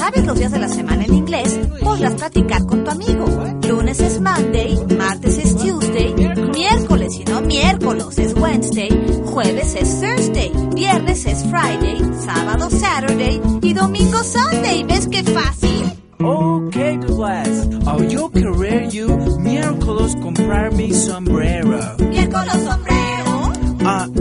sabes los días de la semana en inglés, podrás platicar con tu amigo. Lunes es Monday, martes es Tuesday, miércoles y no miércoles es Wednesday, jueves es Thursday, viernes es Friday, sábado Saturday y domingo Sunday. ¿Ves qué fácil? Okay, Blas. Yo querer you miércoles comprar mi sombrero. ¿Miércoles sombrero?